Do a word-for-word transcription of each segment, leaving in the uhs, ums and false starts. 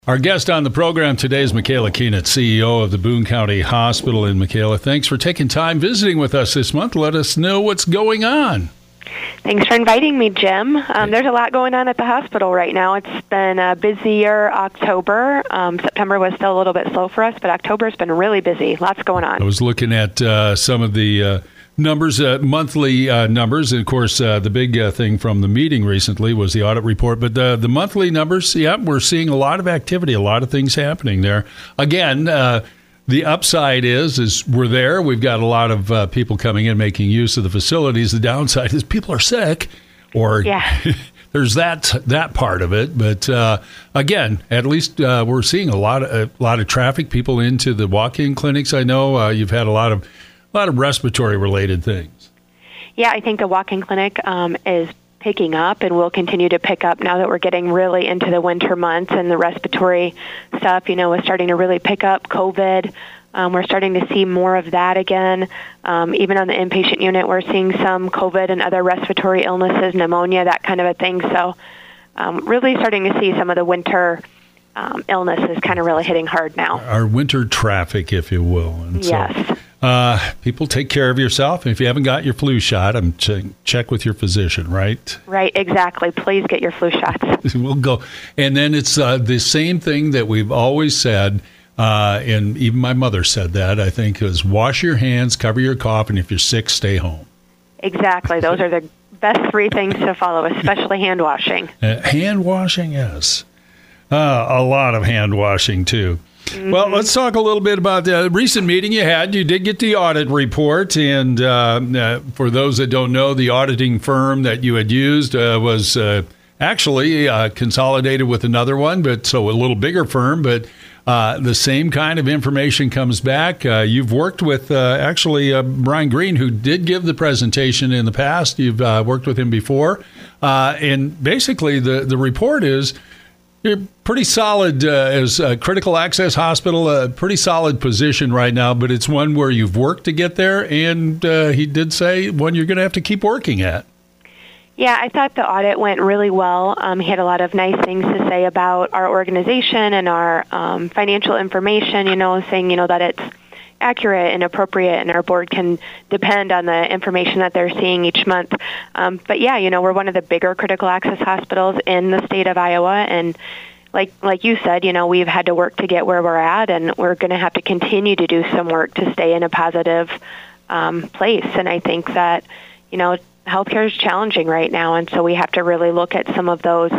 Our guest on the program today is Michaela Keenan, C E O of the Boone County Hospital. And Michaela, thanks for taking time visiting with us this month. Let us know what's going on. Thanks for inviting me, Jim. Um, there's a lot going on at the hospital right now. It's been a busier October. Um, September was still a little bit slow for us, but October's been really busy. Lots going on. I was looking at uh, some of the uh, numbers, uh, monthly uh, numbers. And, of course, uh, the big uh, thing from the meeting recently was the audit report. But uh, the monthly numbers, yeah, we're seeing a lot of activity, a lot of things happening there. Again, uh, the upside is, is we're there. We've got a lot of uh, people coming in, making use of the facilities. The downside is people are sick, or yeah. there's that that part of it. But uh, again, at least uh, we're seeing a lot of a lot of traffic, people into the walk-in clinics. I know uh, you've had a lot of a lot of respiratory related things. Yeah, I think the walk-in clinic um, is picking up and will continue to pick up now that we're getting really into the winter months, and the respiratory stuff, you know, is starting to really pick up. COVID, um, we're starting to see more of that again. Um, even on the inpatient unit, we're seeing some COVID and other respiratory illnesses, pneumonia, that kind of a thing. So um, really starting to see some of the winter um, illnesses kind of really hitting hard now. Our winter traffic, if you will. And yes. So, Uh, people, take care of yourself. If you haven't got your flu shot, I'm ch- check with your physician, right? Right, exactly. Please get your flu shots. We'll go. And then it's uh, the same thing that we've always said, uh, and even my mother said that, I think, is wash your hands, cover your cough, and if you're sick, stay home. Exactly. Those are the best three things to follow, especially hand washing. Uh, hand washing, yes. Uh, a lot of hand washing, too. Mm-hmm. Well, let's talk a little bit about the recent meeting you had. You did get the audit report, and uh, uh, for those that don't know, the auditing firm that you had used uh, was uh, actually uh, consolidated with another one, but so a little bigger firm, but uh, the same kind of information comes back. Uh, you've worked with uh, actually uh, Brian Green, who did give the presentation in the past. You've uh, worked with him before, uh, and basically the, the report is you're pretty solid uh, as a critical access hospital, a pretty solid position right now, but it's one where you've worked to get there, and uh, he did say one you're going to have to keep working at. Yeah, I thought the audit went really well. Um, he had a lot of nice things to say about our organization and our um, financial information, you know, saying, you know, that it's accurate and appropriate, and our board can depend on the information that they're seeing each month. Um, but yeah, you know, we're one of the bigger critical access hospitals in the state of Iowa, and like like you said, you know, we've had to work to get where we're at, and we're going to have to continue to do some work to stay in a positive um, place. And I think that, you know, healthcare is challenging right now, and so we have to really look at some of those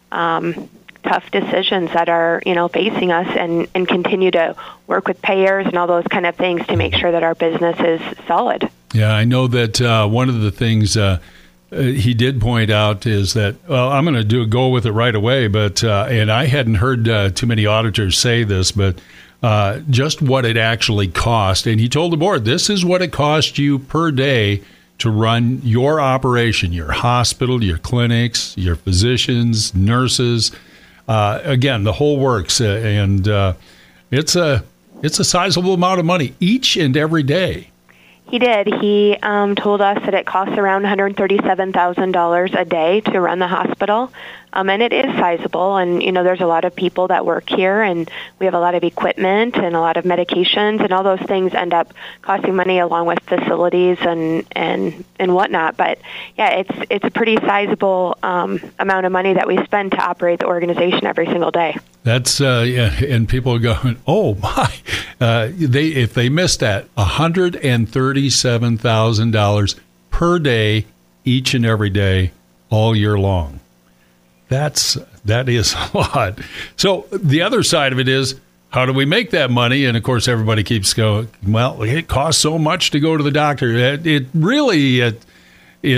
um tough decisions that are, you know, facing us, and, and continue to work with payers and all those kind of things to make sure that our business is solid. Yeah, I know that uh, one of the things uh, uh, he did point out is that, well, I'm going to do go with it right away, but, uh, and I hadn't heard uh, too many auditors say this, but uh, just what it actually cost. And he told the board, this is what it cost you per day to run your operation, your hospital, your clinics, your physicians, nurses. Uh, again, the whole works, uh, and uh, it's a it's a sizable amount of money each and every day. He did. He um, told us that it costs around one hundred thirty-seven thousand dollars a day to run the hospital, um, and it is sizable. And, you know, there's a lot of people that work here, and we have a lot of equipment and a lot of medications, and all those things end up costing money along with facilities and and, and whatnot. But, yeah, it's it's a pretty sizable um, amount of money that we spend to operate the organization every single day. That's uh, yeah, and people are going, oh my! Uh, they if they missed that, one hundred and thirty-seven thousand dollars per day, each and every day, all year long. That's that is a lot. So the other side of it is, how do we make that money? And of course, everybody keeps going, well, it costs so much to go to the doctor. It, it really it it.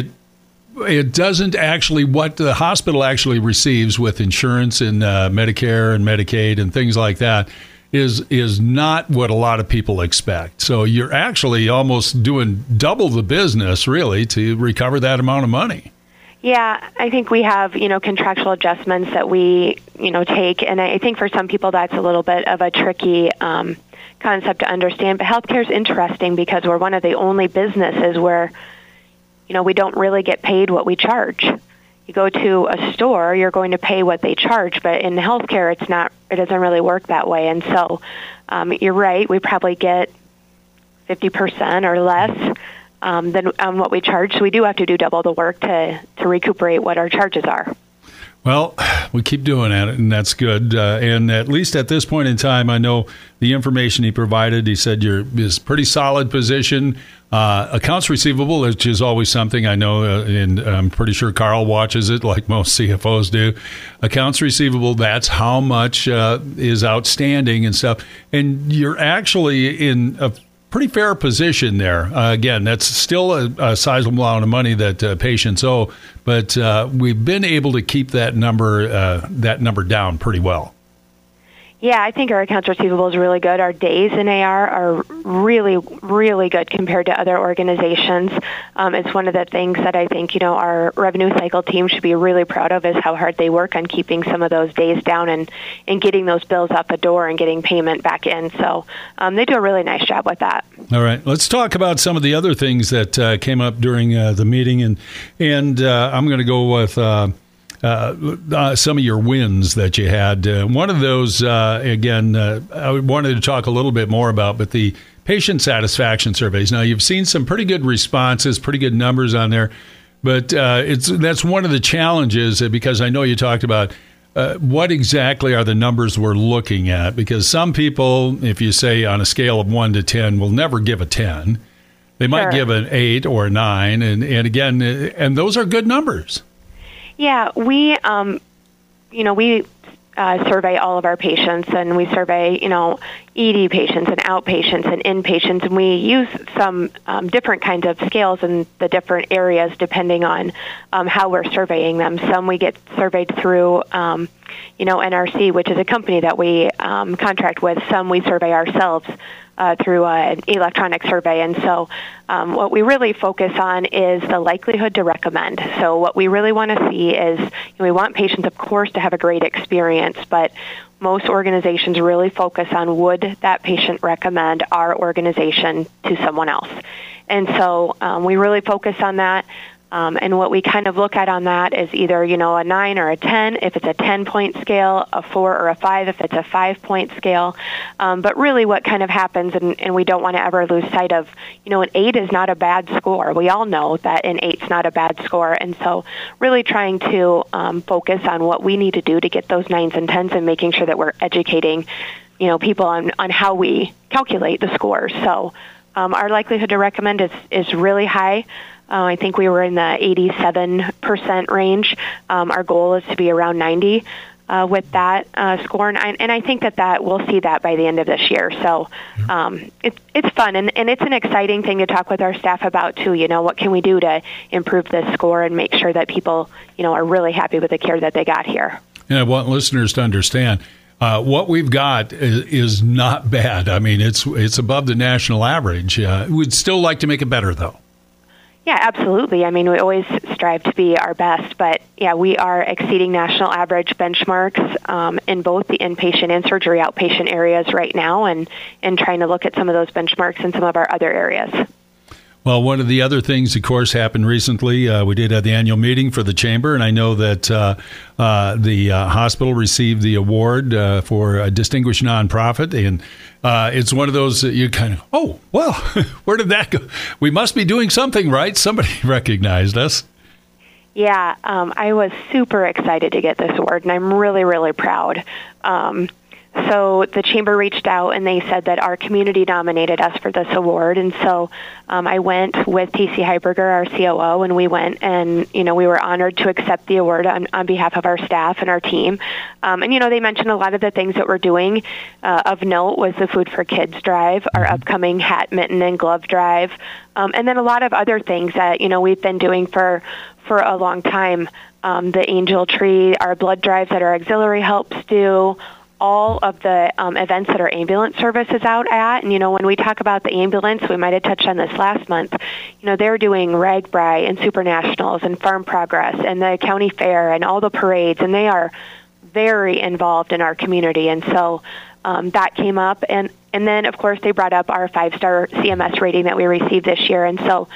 It doesn't actually, what the hospital actually receives with insurance and uh, Medicare and Medicaid and things like that is is not what a lot of people expect. So you're actually almost doing double the business, really, to recover that amount of money. Yeah, I think we have, you know, contractual adjustments that we, you know, take. And I think for some people that's a little bit of a tricky um, concept to understand. But healthcare is interesting because we're one of the only businesses where, you know, we don't really get paid what we charge. you go to a store, you're going to pay what they charge, but in healthcare, it's not. It doesn't really work that way. And so, um, you're right. We probably get fifty percent or less um, than um, what we charge. So we do have to do double the work to to recuperate what our charges are. Well, we keep doing it, and that's good. Uh, and at least at this point in time, I know the information he provided. He said you're is pretty solid position. Uh, accounts receivable, which is always something I know, uh, and I'm pretty sure Carl watches it like most C F Os do. Accounts receivable, that's how much uh, is outstanding and stuff. And you're actually in a pretty fair position there. Uh, again, that's still a, a sizable amount of money that uh, patients owe, but uh, we've been able to keep that number uh, that number down pretty well. Yeah, I think our accounts receivable is really good. Our days in A R are really, really good compared to other organizations. Um, it's one of the things that I think, you know, our revenue cycle team should be really proud of is how hard they work on keeping some of those days down and, and getting those bills out the door and getting payment back in. So um, they do a really nice job with that. All right. Let's talk about some of the other things that uh, came up during uh, the meeting. And, and uh, I'm going to go with... Uh, Uh, uh, some of your wins that you had. Uh, one of those, uh, again, uh, I wanted to talk a little bit more about, but the patient satisfaction surveys. Now, you've seen some pretty good responses, pretty good numbers on there, but uh, it's that's one of the challenges uh, because I know you talked about uh, what exactly are the numbers we're looking at, because some people, if you say on a scale of one to ten, will never give a ten. They might Sure. give an eight or a nine, and, and again, uh, and those are good numbers. Yeah, we, um, you know, we uh, survey all of our patients, and we survey, you know, E D patients and outpatients and inpatients, and we use some um, different kinds of scales in the different areas depending on um, how we're surveying them. Some we get surveyed through, um, you know, N R C, which is a company that we um, contract with. Some we survey ourselves uh, through uh, an electronic survey. And so um, what we really focus on is the likelihood to recommend. So what we really want to see is, you know, we want patients, of course, to have a great experience, but most organizations really focus on would that patient recommend our organization to someone else. And so um, we really focus on that. Um, and what we kind of look at on that is either, you know, a nine or a ten, if it's a ten-point scale, a four or a five, if it's a five-point scale. Um, but really what kind of happens, and, and we don't want to ever lose sight of, you know, an eight is not a bad score. We all know that an eight's not a bad score. And so really trying to um, focus on what we need to do to get those nines and tens and making sure that we're educating, you know, people on, on how we calculate the scores. So um, our likelihood to recommend is, is really high. Uh, I think we were in the eighty-seven percent range. Um, our goal is to be around ninety uh, with that uh, score, and I, and I think that, that we'll see that by the end of this year. So um, it, it's fun, and, and it's an exciting thing to talk with our staff about, too. You know, what can we do to improve this score and make sure that people, you know, are really happy with the care that they got here? And I want listeners to understand, Uh, what we've got is, is not bad. I mean, it's it's above the national average. Uh, we'd still like to make it better, though. Yeah, absolutely. I mean, we always strive to be our best, but yeah, we are exceeding national average benchmarks um, in both the inpatient and surgery outpatient areas right now, and, and trying to look at some of those benchmarks in some of our other areas. Well, one of the other things, of course, happened recently. Uh, we did have the annual meeting for the chamber, and I know that uh, uh, the uh, hospital received the award uh, for a distinguished nonprofit, and uh, it's one of those that you kind of, oh, well, where did that go? We must be doing something right. Somebody recognized us. Yeah, um, I was super excited to get this award, and I'm really, really proud. Um, So the chamber reached out, and they said that our community nominated us for this award. And so um, I went with T C Heiberger, our C O O, and we went and, you know, we were honored to accept the award on, on behalf of our staff and our team. Um, and, you know, they mentioned a lot of the things that we're doing. Uh, of note was the Food for Kids drive, our upcoming hat, mitten, and glove drive, um, and then a lot of other things that, you know, we've been doing for, for a long time. Um, the Angel Tree, our blood drives that our auxiliary helps do, all of the um, events that our ambulance service is out at. And, you know, when we talk about the ambulance, we might have touched on this last month, you know, they're doing RAGBRAI and Super Nationals and Farm Progress and the county fair and all the parades, and they are very involved in our community. And so um, that came up. And, and then, of course, they brought up our five-star C M S rating that we received this year. And so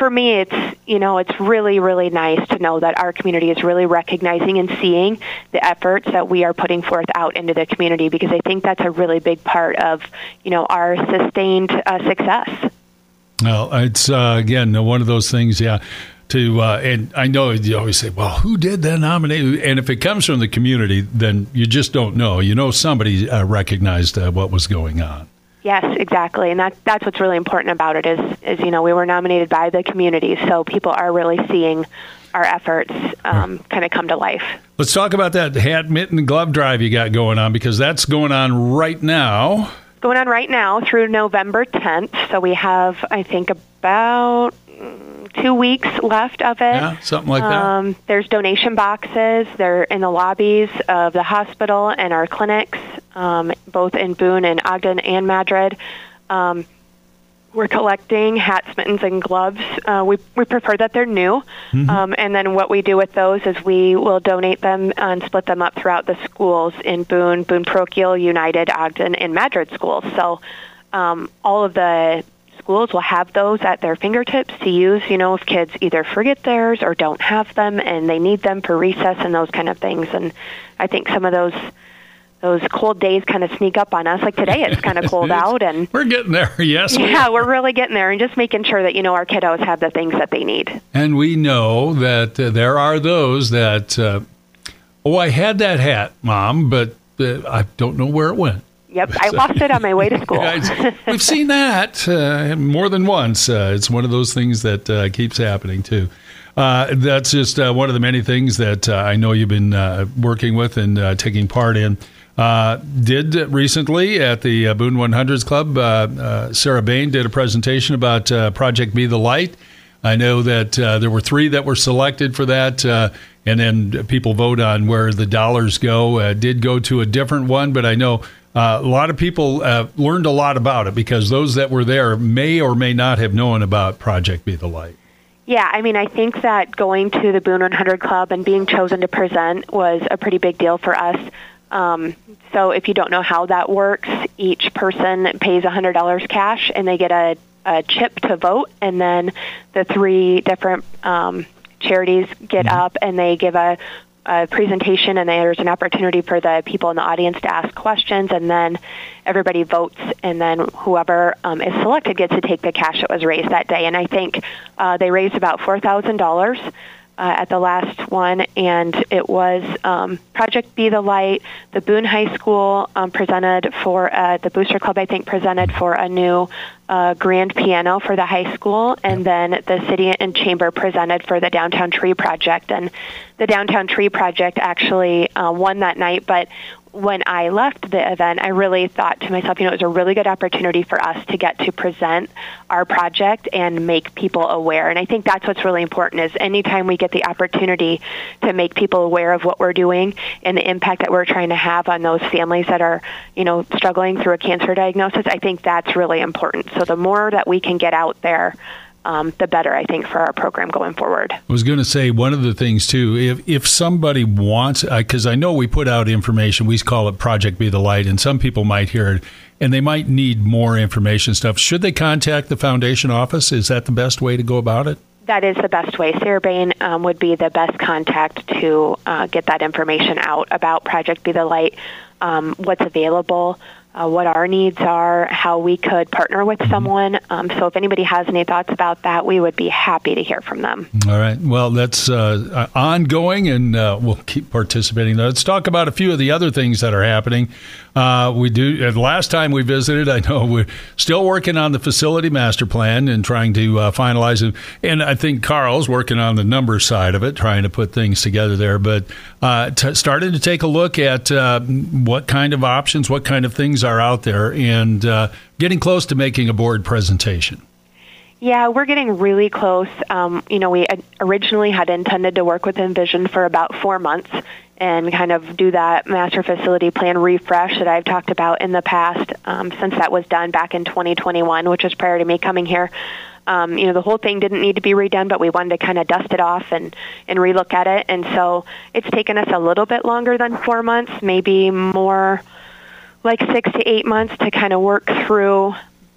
for me, it's, you know, it's really, really nice to know that our community is really recognizing and seeing the efforts that we are putting forth out into the community, because I think that's a really big part of, you know, our sustained uh, success. Well, it's, uh, again, one of those things, yeah, to, uh, and I know you always say, well, who did that nominate? And if it comes from the community, then you just don't know. You know somebody uh, recognized uh, what was going on. Yes, exactly, and that, that's what's really important about it is, is, you know, we were nominated by the community, so people are really seeing our efforts um, right. kind of come to life. Let's talk about that hat, mitten, glove drive you got going on, because that's going on right now. Going on right now through November tenth, so we have, I think, about two weeks left of it. Yeah, something like that. Um, there's donation boxes. They're in the lobbies of the hospital and our clinics, um, both in Boone and Ogden and Madrid. Um, we're collecting hats, mittens, and gloves. Uh, we we prefer that they're new. Mm-hmm. Um, and then what we do with those is we will donate them and split them up throughout the schools in Boone, Boone Parochial, United, Ogden, and Madrid schools. So um, all of the schools will have those at their fingertips to use, you know, if kids either forget theirs or don't have them and they need them for recess and those kind of things. And I think some of those those cold days kind of sneak up on us. Like today, it's kind of cold out, and we're getting there. Yes, we yeah, are. We're really getting there, and just making sure that, you know, our kiddos have the things that they need. And we know that uh, there are those that, uh, oh, I had that hat, Mom, but uh, I don't know where it went. Yep, I lost it on my way to school. We've seen that uh, more than once. Uh, it's one of those things that uh, keeps happening, too. Uh, that's just uh, one of the many things that uh, I know you've been uh, working with and uh, taking part in. Uh, did recently at the uh, Boone one hundreds Club, uh, uh, Sarah Bain did a presentation about uh, Project Be the Light. I know that uh, there were three that were selected for that, uh, and then people vote on where the dollars go. Uh, did go to a different one, but I know uh, a lot of people uh, learned a lot about it because those that were there may or may not have known about Project Be the Light. Yeah, I mean, I think that going to the Boone one hundred Club and being chosen to present was a pretty big deal for us. Um, so if you don't know how that works, each person pays one hundred dollars cash, and they get a, a chip to vote, and then the three different um, charities get mm-hmm. up and they give a, a presentation, and there's an opportunity for the people in the audience to ask questions, and then everybody votes, and then whoever um, is selected gets to take the cash that was raised that day. And I think uh, they raised about four thousand dollars. Uh, at the last one, and it was um, Project Be the Light. The Boone High School um, presented for, uh, the Booster Club, I think, presented for a new uh, grand piano for the high school, and then the City and Chamber presented for the Downtown Tree Project. And the Downtown Tree Project actually uh, won that night, but when I left the event, I really thought to myself, you know, it was a really good opportunity for us to get to present our project and make people aware. And I think that's what's really important is anytime we get the opportunity to make people aware of what we're doing and the impact that we're trying to have on those families that are, you know, struggling through a cancer diagnosis, I think that's really important. So the more that we can get out there, Um, the better, I think, for our program going forward. I was going to say one of the things, too, if if somebody wants, because I know we put out information, we call it Project Be the Light, and some people might hear it, and they might need more information stuff. Should they contact the foundation office? Is that the best way to go about it? That is the best way. Sarah Bain um, would be the best contact to uh, get that information out about Project Be the Light, um, what's available, Uh, what our needs are, how we could partner with someone. Um, so if anybody has any thoughts about that, we would be happy to hear from them. All right. Well, that's uh, ongoing, and uh, we'll keep participating. Let's talk about a few of the other things that are happening. Uh, we do. Uh, last time we visited, I know we're still working on the facility master plan and trying to uh, finalize it. And I think Carl's working on the number side of it, trying to put things together there. But uh, t- started to take a look at uh, what kind of options, what kind of things are out there, and uh, getting close to making a board presentation. Yeah, we're getting really close. Um, you know, we originally had intended to work with Envision for about four months and kind of do that master facility plan refresh that I've talked about in the past, um, since that was done back in twenty twenty-one, which was prior to me coming here. Um, you know, the whole thing didn't need to be redone, but we wanted to kind of dust it off and, and relook at it. And so it's taken us a little bit longer than four months, maybe more like six to eight months to kind of work through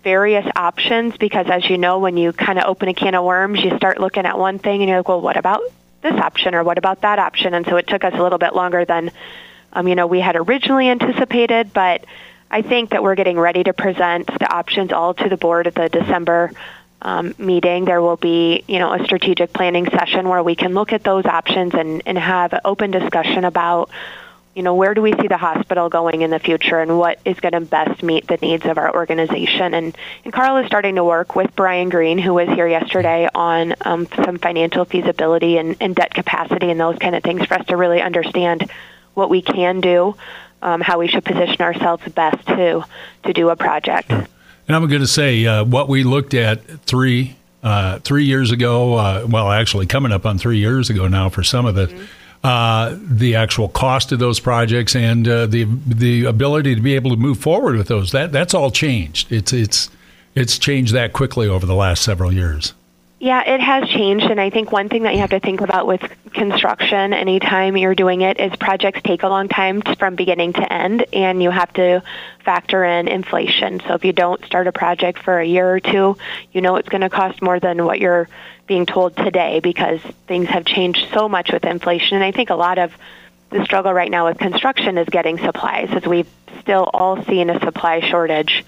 various options because, as you know, when you kind of open a can of worms, you start looking at one thing and you're like, well, what about this option or what about that option? And so it took us a little bit longer than, um, you know, we had originally anticipated, but I think that we're getting ready to present the options all to the board at the December um, meeting. There will be, you know, a strategic planning session where we can look at those options and, and have an open discussion about, you know, where do we see the hospital going in the future and what is going to best meet the needs of our organization. And, and Carl is starting to work with Brian Green, who was here yesterday, on um, some financial feasibility and, and debt capacity and those kind of things for us to really understand what we can do, um, how we should position ourselves best to to do a project. Sure. And I'm going to say uh, what we looked at three uh, three years ago, uh, well, actually coming up on three years ago now for some of it, mm-hmm. Uh, the actual cost of those projects and uh, the the ability to be able to move forward with those, that that's all changed. It's it's it's changed that quickly over the last several years. Yeah, it has changed, and I think one thing that you have to think about with construction anytime you're doing it is projects take a long time to, from beginning to end, and you have to factor in inflation. So if you don't start a project for a year or two, you know it's going to cost more than what you're being told today because things have changed so much with inflation. And I think a lot of the struggle right now with construction is getting supplies, as we've still all seen a supply shortage,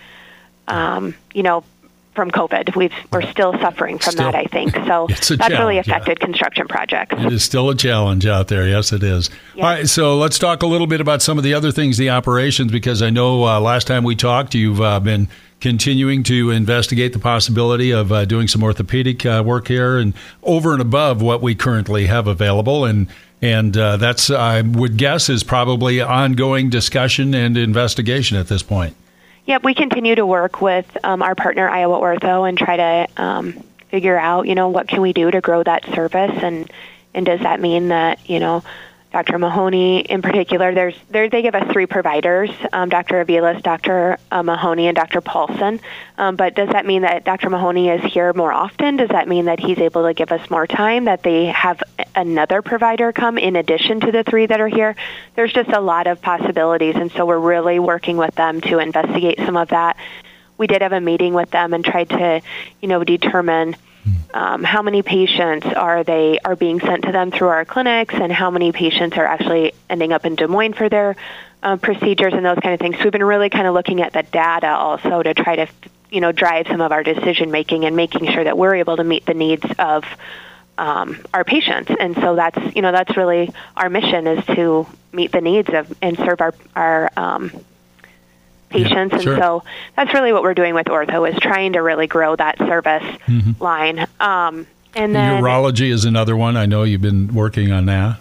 um, you know, from COVID. We've, we're still suffering from still, that, I think. So that's really affected yeah. construction projects. It is still a challenge out there. Yes, it is. Yes. All right, so let's talk a little bit about some of the other things, the operations, because I know uh, last time we talked, you've uh, been continuing to investigate the possibility of uh, doing some orthopedic uh, work here and over and above what we currently have available. And and uh, that's, I would guess, is probably ongoing discussion and investigation at this point. Yep, we continue to work with um, our partner, Iowa Ortho, and try to um, figure out, you know, what can we do to grow that service, and and does that mean that, you know, Doctor Mahoney in particular, there's there they give us three providers, um, Doctor Aviles, Doctor Uh, Mahoney, and Doctor Paulson. Um, but does that mean that Doctor Mahoney is here more often? Does that mean that he's able to give us more time, that they have another provider come in addition to the three that are here? There's just a lot of possibilities, and so we're really working with them to investigate some of that. We did have a meeting with them and tried to, you know, determine Um, how many patients are they are being sent to them through our clinics, and how many patients are actually ending up in Des Moines for their uh, procedures and those kind of things. So we've been really kind of looking at the data also to try to, you know, drive some of our decision making and making sure that we're able to meet the needs of um, our patients. And so that's, you know, that's really our mission, is to meet the needs of and serve our our um, patients. Yeah, sure. And so that's really what we're doing with ortho, is trying to really grow that service mm-hmm. line. Um, and then urology is another one. I know you've been working on that.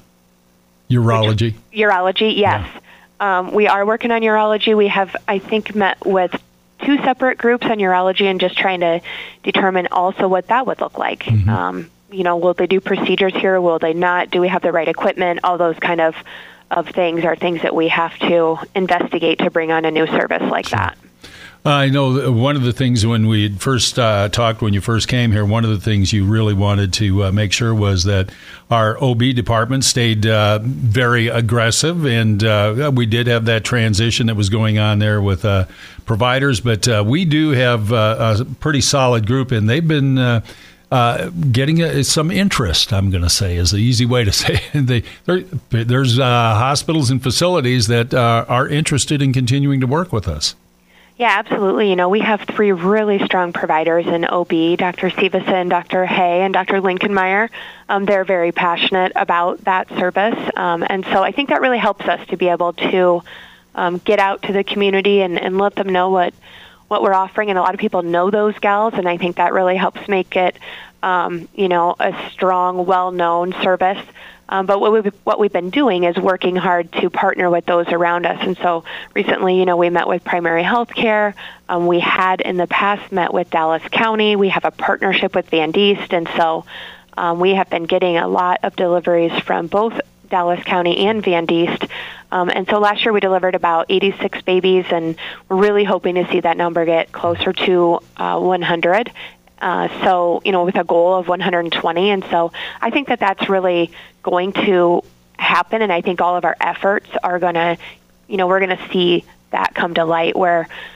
Urology. Urology, yes. Yeah. Um, we are working on urology. We have, I think, met with two separate groups on urology and just trying to determine also what that would look like. Mm-hmm. Um, you know, will they do procedures here? Will they not? Do we have the right equipment? All those kind of of things are things that we have to investigate to bring on a new service like sure. that. Uh, I know one of the things when we first uh, talked, when you first came here, one of the things you really wanted to uh, make sure was that our O B department stayed uh, very aggressive, and uh, we did have that transition that was going on there with uh, providers, but uh, we do have uh, a pretty solid group, and they've been uh, Uh, getting a, some interest, I'm going to say, is the easy way to say it. They, there, there's uh, hospitals and facilities that uh, are interested in continuing to work with us. Yeah, absolutely. You know, we have three really strong providers in O B, Doctor Stevenson, Doctor Hay, and Doctor Linkenmeyer. Um, they're very passionate about that service. Um, and so I think that really helps us to be able to um, get out to the community and, and let them know what what we're offering, and a lot of people know those gals, and I think that really helps make it, um, you know, a strong, well-known service. Um, but what we've, what we've been doing is working hard to partner with those around us. And so recently, you know, we met with Primary Health Care. Um, we had in the past met with Dallas County. We have a partnership with Van Diest, and so um, we have been getting a lot of deliveries from both Dallas County and Van Diest. Um, and so last year we delivered about eighty-six babies, and we're really hoping to see that number get closer to uh, one hundred. Uh, so, you know, with a goal of one hundred twenty. And so I think that that's really going to happen, and I think all of our efforts are going to, you know, we're going to see that come to light, where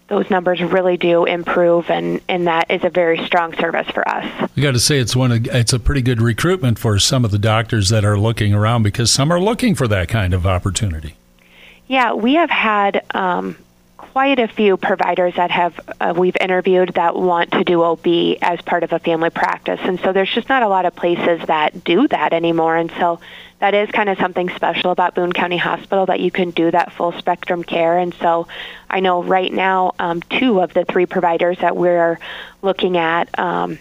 those numbers really do improve, and, and that is a very strong service for us. You got to say it's one of, it's a pretty good recruitment for some of the doctors that are looking around, because some are looking for that kind of opportunity. Yeah, we have had um, quite a few providers that have uh, we've interviewed that want to do O B as part of a family practice, and so there's just not a lot of places that do that anymore, and so that is kind of something special about Boone County Hospital, that you can do that full spectrum care. And so I know right now um, two of the three providers that we're looking at um,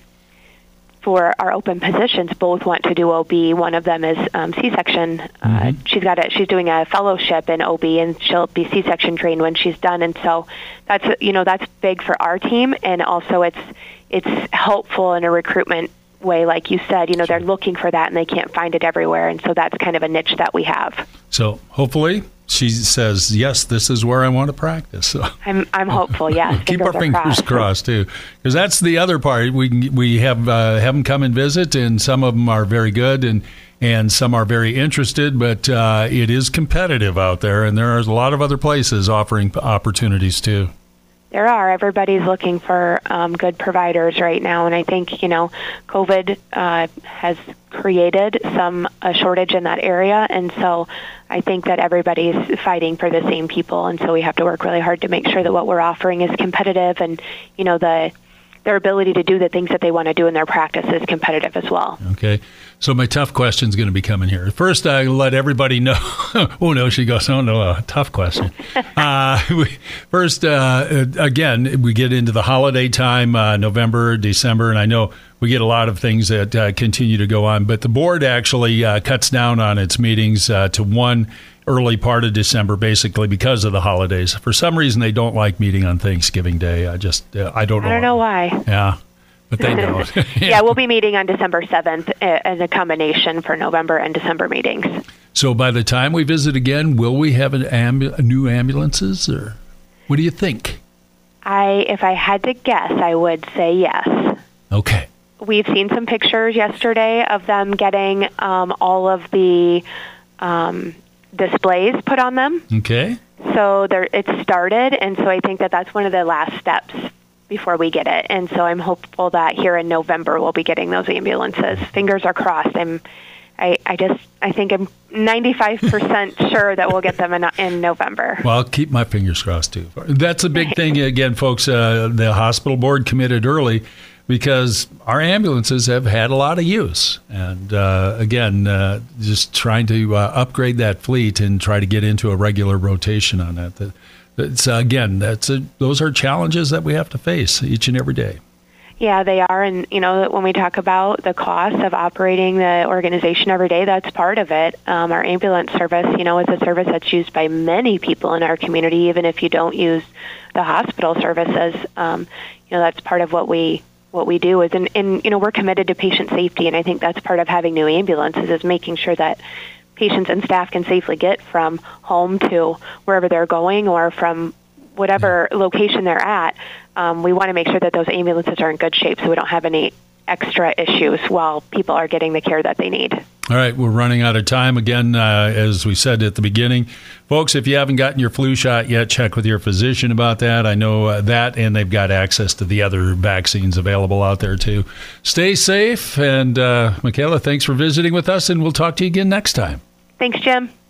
for our open positions both want to do O B. One of them is um, C-section. Mm-hmm. Uh, she's got a, she's doing a fellowship in O B, and she'll be C-section trained when she's done. And so that's, you know, that's big for our team, and also it's it's helpful in a recruitment way. Like you said, you know, they're looking for that and they can't find it everywhere, and so that's kind of a niche that we have. So hopefully she says, yes, this is where I want to practice. So I'm I'm hopeful, yes. Keep our fingers crossed, crossed too, because that's the other part. We we have uh, have them come and visit, and some of them are very good, and and some are very interested, but uh, it is competitive out there, and there are a lot of other places offering opportunities too. There are. Everybody's looking for um, good providers right now, and I think, you know, COVID uh, has created some a shortage in that area, and so I think that everybody's fighting for the same people, and so we have to work really hard to make sure that what we're offering is competitive, and, you know, the their ability to do the things that they want to do in their practice is competitive as well. Okay. So my tough question is going to be coming here. First, I let everybody know. Oh, no, she goes, oh, no, a tough question. uh, we, first, uh, again, we get into the holiday time, uh, November, December, and I know we get a lot of things that uh, continue to go on, but the board actually uh, cuts down on its meetings uh, to one early part of December, basically because of the holidays. For some reason, they don't like meeting on Thanksgiving Day. I just, uh, I don't know. I don't know why. Yeah, but they don't. yeah. yeah, we'll be meeting on December seventh as a combination for November and December meetings. So by the time we visit again, will we have an ambu- new ambulances, or what do you think? I, if I had to guess, I would say yes. Okay. We've seen some pictures yesterday of them getting um, all of the um, displays put on them. Okay. So there, it's started, and so I think that that's one of the last steps before we get it. And so I'm hopeful that here in November we'll be getting those ambulances. Fingers are crossed. I'm, I, I just, I think I'm ninety-five percent sure that we'll get them in, in November. Well, I'll keep my fingers crossed too. That's a big thing. Again, folks, uh, the hospital board committed early, because our ambulances have had a lot of use. And uh, again, uh, just trying to uh, upgrade that fleet and try to get into a regular rotation on that. that it's, uh, again, that's a, those are challenges that we have to face each and every day. Yeah, they are. And, you know, when we talk about the cost of operating the organization every day, that's part of it. Um, our ambulance service, you know, is a service that's used by many people in our community, even if you don't use the hospital services. Um, you know, that's part of what we what we do is, and, and, you know, we're committed to patient safety, and I think that's part of having new ambulances is making sure that patients and staff can safely get from home to wherever they're going or from whatever location they're at. Um, we want to make sure that those ambulances are in good shape so we don't have any extra issues while people are getting the care that they need. All right, we're running out of time. Again, uh, as we said at the beginning, folks, if you haven't gotten your flu shot yet, check with your physician about that. I know uh, that, and they've got access to the other vaccines available out there, too. Stay safe, and uh, Michaela, thanks for visiting with us, and we'll talk to you again next time. Thanks, Jim.